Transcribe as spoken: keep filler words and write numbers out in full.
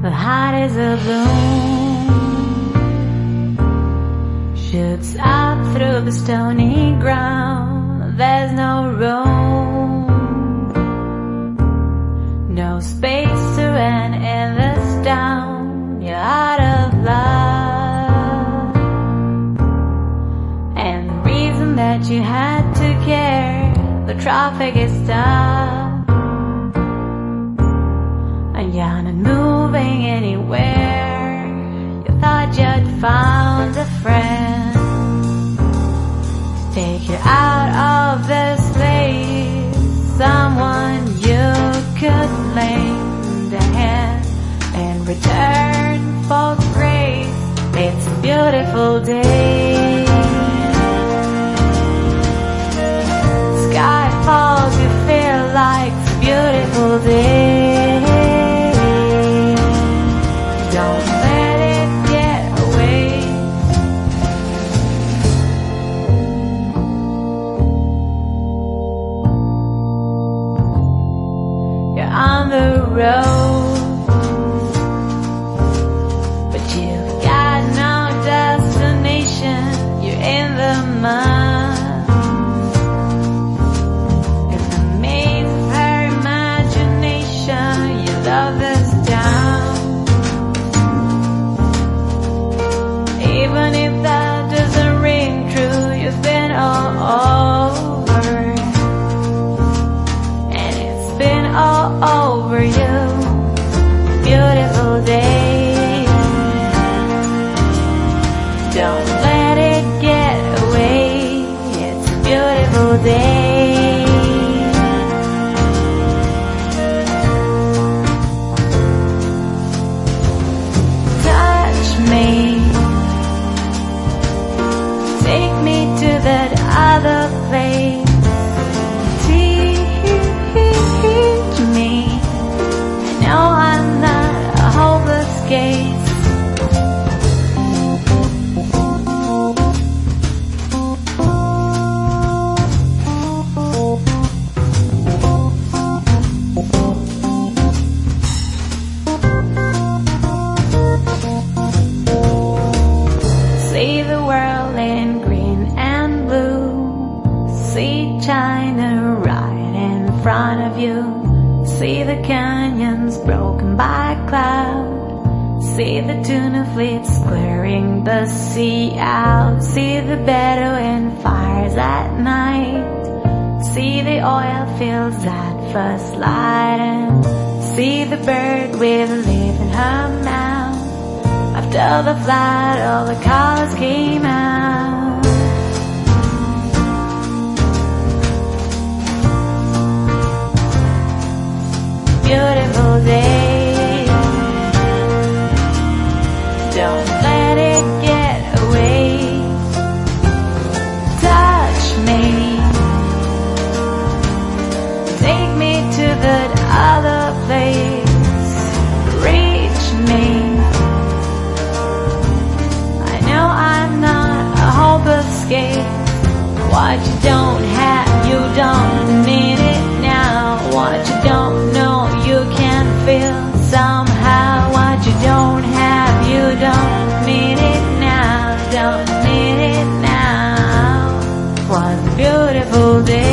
the heart is a bloom, shoots up through the stony ground. There's no room, no space to end in this town. You're out of love, and the reason that you had to care, the traffic is stopped, and you're not moving anywhere. You thought you'd found a friend to take you out of this place, someone you could lend a hand in return for grace. It's a beautiful day, sky falls, you feel like it's a beautiful day. Don't let it get away. You're on the road, but you've got no destination. You're in the mud, in the maze of her imagination. You love this town, even if that doesn't ring true. You've been all over, and it's been all over you. Beautiful day, don't let it get away. It's a beautiful day. Touch me, take me to that other place. Teach me, I know I'm not a hopeless case. See the world in green and blue, see China right in front of you, see the canyons broken by cloud, see the tuna fleets clearing the sea out, see the Bedouin fires at night, see the oil fields at first lighting, see the bird with a leaf in her mouth. After the flood, all the colors came out. Beautiful day, don't let it get away. Touch me, take me to that other place. Reach me, escape. What you don't have, you don't need it now. What you don't know, you can feel somehow. What you don't have, you don't need it now. Don't need it now. What a beautiful day.